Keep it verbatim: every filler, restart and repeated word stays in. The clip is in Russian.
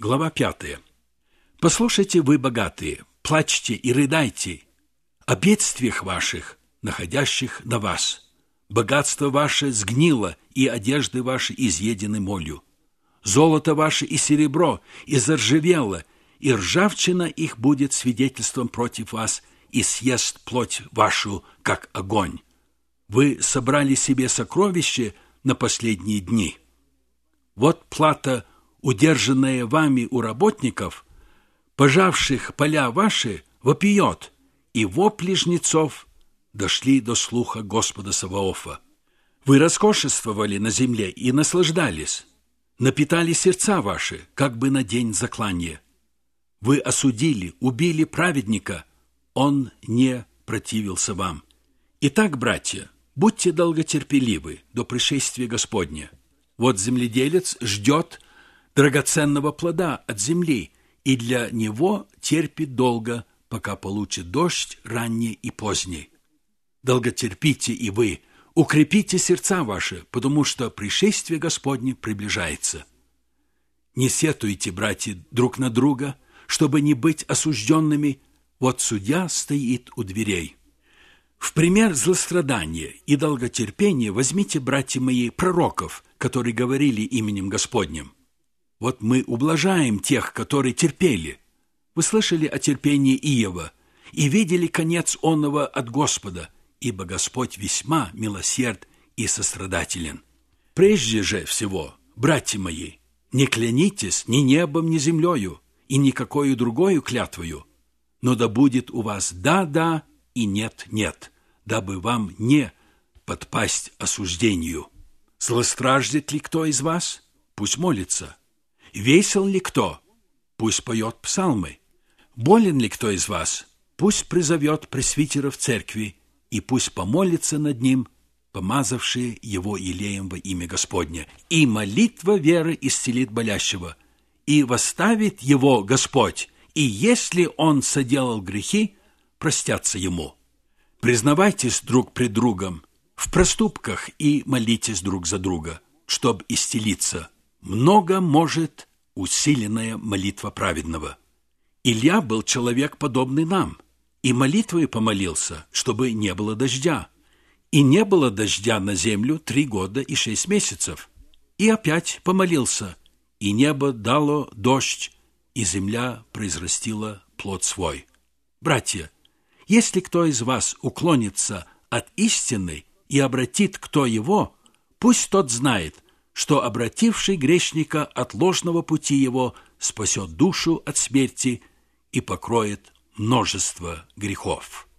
Глава пятая. «Послушайте вы, богатые, плачьте и рыдайте о бедствиях ваших, находящих на вас. Богатство ваше сгнило, и одежды ваши изъедены молью. Золото ваше и серебро и заржавело, и ржавчина их будет свидетельством против вас, и съест плоть вашу, как огонь. Вы собрали себе сокровище на последние дни. Вот плата, удержанная вами у работников, пожавших поля ваши, вопиет, и вопли жнецов дошли до слуха Господа Саваофа. Вы роскошествовали на земле и наслаждались, напитали сердца ваши, как бы на день заклания. Вы осудили, убили праведника, он не противился вам. Итак, братья, будьте долготерпеливы до пришествия Господня. Вот земледелец ждет драгоценного плода от земли, и для него терпит долго, пока получит дождь ранний и поздний. Долготерпите и вы, укрепите сердца ваши, потому что пришествие Господне приближается. Не сетуйте, братья, друг на друга, чтобы не быть осужденными. Вот судья стоит у дверей. В пример злострадания и долготерпения возьмите, братья мои, пророков, которые говорили именем Господним. Вот мы ублажаем тех, которые терпели. Вы слышали о терпении Иова и видели конец оного от Господа, ибо Господь весьма милосерд и сострадателен. Прежде же всего, братья мои, не клянитесь ни небом, ни землею, и никакою другою клятвою, но да будет у вас «да-да» и «нет-нет», дабы вам не подпасть осуждению. Злостраждет ли кто из вас? Пусть молится. Весел ли кто? Пусть поет псалмы. Болен ли кто из вас? Пусть призовет пресвитера в церкви, и пусть помолится над ним, помазавшие его елеем во имя Господне. И молитва веры исцелит болящего, и восставит его Господь, и если он соделал грехи, простятся ему. Признавайтесь друг пред другом в проступках и молитесь друг за друга, чтоб исцелиться. Много может усиленная молитва праведного. Илья был человек, подобный нам, и молитвой помолился, чтобы не было дождя. И не было дождя на землю три года и шесть месяцев. И опять помолился, и небо дало дождь, и земля произрастила плод свой. Братья, если кто из вас уклонится от истины и обратит кто его, пусть тот знает, что обративший грешника от ложного пути его спасет душу от смерти и покроет множество грехов.